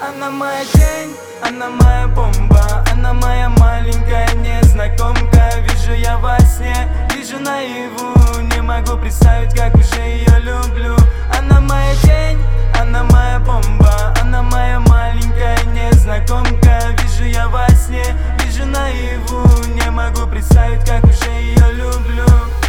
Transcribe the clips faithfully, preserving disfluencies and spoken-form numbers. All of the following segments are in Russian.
Она моя тень, она моя бомба, она моя маленькая незнакомка. Вижу я во сне, вижу наяву, не могу представить, как уже ее люблю. Она моя тень, она моя бомба, она моя маленькая незнакомка. Вижу я во сне, вижу наяву, не могу представить, как уже ее люблю.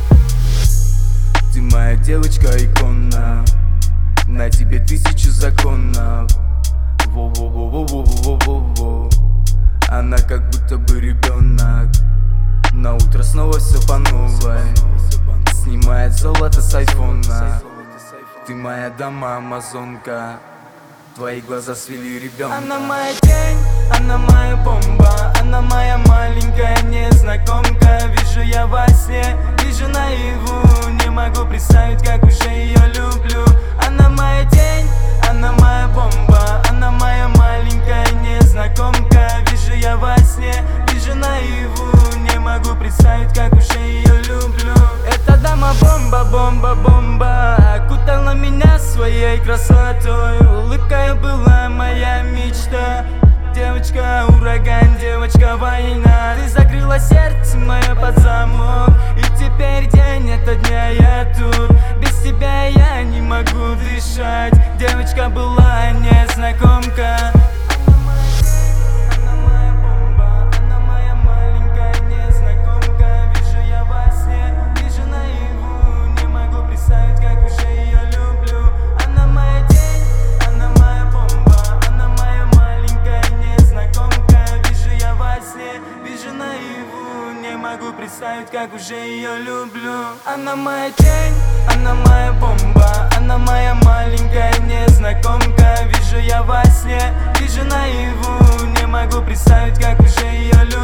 Ты моя девочка-икона, на тебе тысячу законов. Во-во-во-во-во-во-во-во. Она как будто бы ребенок. На утро снова все по новой. Снимает золото с айфона. Ты моя дама амазонка, твои глаза свели ребенка. Она моя тень, она моя бомба, она моя маленькая незнакомка. Вижу я во сне, вижу наяву, не могу представить, как уже ее люблю. Она моя тень, она моя бомба, она моя маленькая незнакомка. Вижу я во сне, вижу наяву, не могу представить, как уже ее люблю. Эта дама бомба, бомба, бомба, окутала меня своей красотой. Улыбкой была моя мечта. Девочка ураган, девочка война. Ты закрыла сердце мое под замок, и теперь день ото дня я тут. Без тебя я не могу дышать. Девочка была незнакомка. Могу представить, как уже ее люблю. Она моя тень, она моя бомба, она моя маленькая незнакомка. Вижу я во сне, вижу наяву, не могу представить, как уже ее люблю.